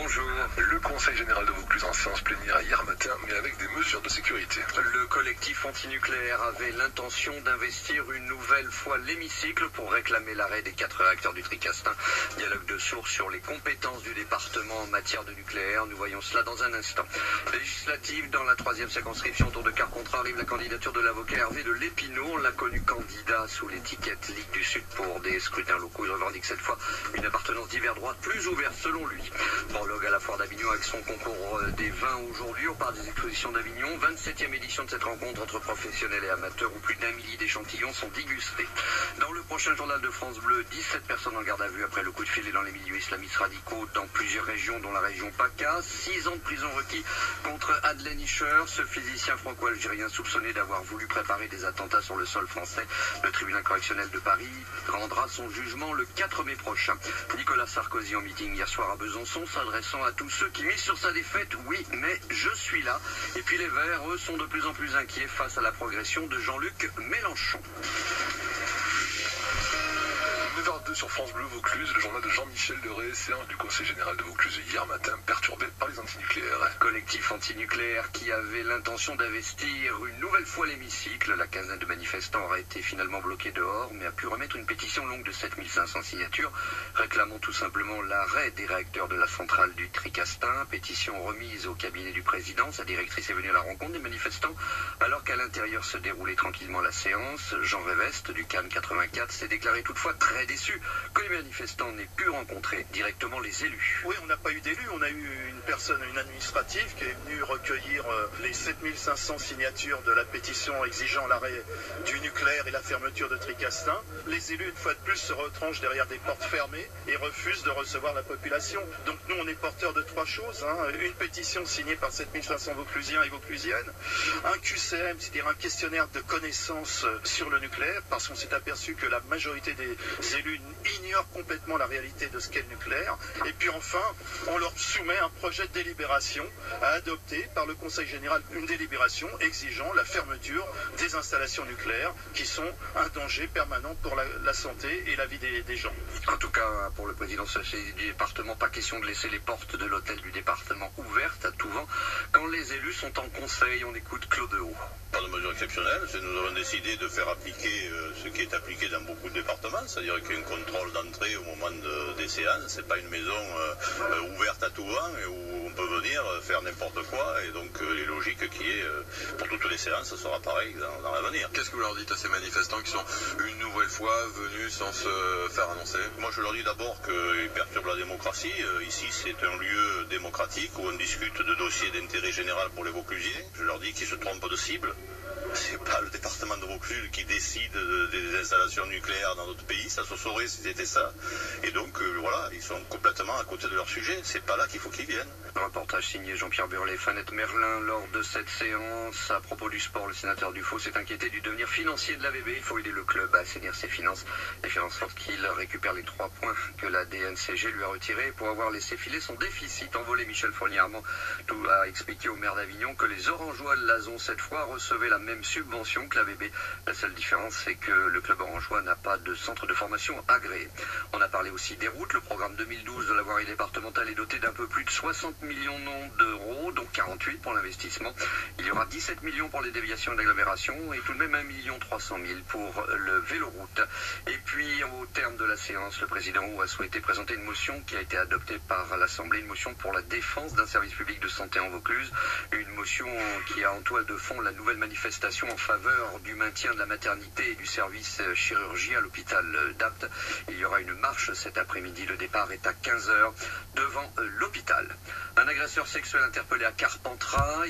Bonjour. Le Conseil général de Vaucluse en séance plénière hier matin, mais avec des mesures de sécurité. Le collectif antinucléaire avait l'intention d'investir une nouvelle fois l'hémicycle pour réclamer l'arrêt des 4 réacteurs du Tricastin. Dialogue de sourds sur les compétences du département en matière de nucléaire. Nous voyons cela dans un instant. Législative, dans la 3e circonscription autour de Carpentras arrive la candidature de l'avocat Hervé de Lépinot. On l'a connu candidat sous l'étiquette Ligue du Sud pour des scrutins locaux. Il revendique cette fois une appartenance d'hiver droite plus ouverte selon lui. Prologue à la foire d'Avignon avec son concours des vins aujourd'hui. On parle des expositions d'Avignon. 27e édition de cette rencontre entre professionnels et amateurs où plus d'1 millier d'échantillons sont dégustés. Dans le prochain journal de France Bleu, 17 personnes en garde à vue après le coup de filet dans les milieux islamistes radicaux dans plusieurs régions, dont la région PACA. 6 ans de prison requis contre Adlen Ischer, ce physicien franco-algérien soupçonné d'avoir voulu préparer des attentats sur le sol français. Le tribunal correctionnel de Paris rendra son jugement le 4 mai prochain. Nicolas Sarkozy en meeting hier soir à Besançon, s'adressant à tous ceux qui misent sur sa défaite. Oui, mais je suis là. Et puis les Verts, eux, sont de plus en plus inquiets face à la progression de Jean-Luc Mélenchon. 9h02 sur France Bleu Vaucluse, le journal de Jean-Michel Deray, séance du Conseil général de Vaucluse hier matin, perturbé par les antinucléaires. Collectif antinucléaire qui avait l'intention d'investir une nouvelle fois l'hémicycle. La quinzaine de manifestants aurait été finalement bloqués dehors, mais a pu remettre une pétition longue de 7500 signatures, réclamant tout simplement l'arrêt des réacteurs de la centrale du Tricastin. Pétition remise au cabinet du président. Sa directrice est venue à la rencontre des manifestants, alors qu'à l'intérieur se déroulait tranquillement la séance. Jean Réveste du CAN 84 s'est déclaré toutefois très déçu que les manifestants n'aient pu rencontrer directement les élus. Oui, on n'a pas eu d'élus, on a eu une administrative qui est venue recueillir les 7500 signatures de la pétition exigeant l'arrêt du nucléaire et la fermeture de Tricastin. Les élus, une fois de plus, se retranchent derrière des portes fermées et refusent de recevoir la population. Donc nous, on est porteurs de 3 choses. Une pétition signée par 7500 Vauclusiens et Vauclusiennes, un QCM, c'est-à-dire un questionnaire de connaissances sur le nucléaire, parce qu'on s'est aperçu que la majorité des élus ignorent complètement la réalité de ce qu'est le nucléaire. Et puis enfin, on leur soumet un projet de délibération à adopter par le Conseil général, une délibération exigeant la fermeture des installations nucléaires qui sont un danger permanent pour la santé et la vie des gens. En tout cas, pour le président du département, pas question de laisser les portes de l'hôtel du département ouvertes à tout vent quand les élus sont en conseil. On écoute Claude Haut. Pas de mesure exceptionnelle, nous avons décidé de faire appliquer ce qui est appliqué dans beaucoup de départements, c'est-à-dire qu'il y a un contrôle d'entrée au moment des séances. C'est pas une maison ouverte à tout vent et où on peut venir faire n'importe quoi, et donc il est logique qu'il y ait pour toutes les séances, ce sera pareil dans l'avenir. Qu'est-ce que vous leur dites à ces manifestants qui sont une nouvelle fois venus sans se faire annoncer? Moi je leur dis d'abord qu'ils perturbent la démocratie. Ici c'est un lieu démocratique où on discute de dossiers d'intérêt général pour les Vauclusiens. Je leur dis qu'ils se trompent de cible. C'est pas le département de Vaucluse qui décide des installations nucléaires dans notre pays, ça se saurait si c'était ça. Et donc voilà, ils sont complètement à côté de leur sujet, c'est pas là qu'il faut qu'ils viennent. Reportage signé Jean-Pierre Burlet, Fanette Merlin. Lors de cette séance, à propos du sport, le sénateur Dufaux s'est inquiété du devenir financier de l'AVB. Il faut aider le club à assainir ses finances et faire en sorte qu'il récupère les 3 points que la DNCG lui a retirés pour avoir laissé filer son déficit. Envolé, Michel Fournier-Armand a expliqué au maire d'Avignon que les Orangeois de Lazon, cette fois, recevaient la même subvention que l'AVB. La seule différence, c'est que le club orangeois n'a pas de centre de formation agréé. On a parlé aussi des routes. Le programme 2012 de la voirie départementale est doté d'un peu plus de 60 millions d'euros, dont 48 pour l'investissement. Il y aura 17 millions pour les déviations d'agglomération et tout de même 1 300 000 pour le véloroute. Et puis, au terme de la séance, le président a souhaité présenter une motion qui a été adoptée par l'Assemblée, une motion pour la défense d'un service public de santé en Vaucluse, une motion qui a en toile de fond la nouvelle manifestation en faveur du maintien de la maternité et du service chirurgie à l'hôpital d'Apt. Il y aura une marche cet après-midi. Le départ est à 15h devant l'hôpital. Un agresseur sexuel interpellé à Carpentras.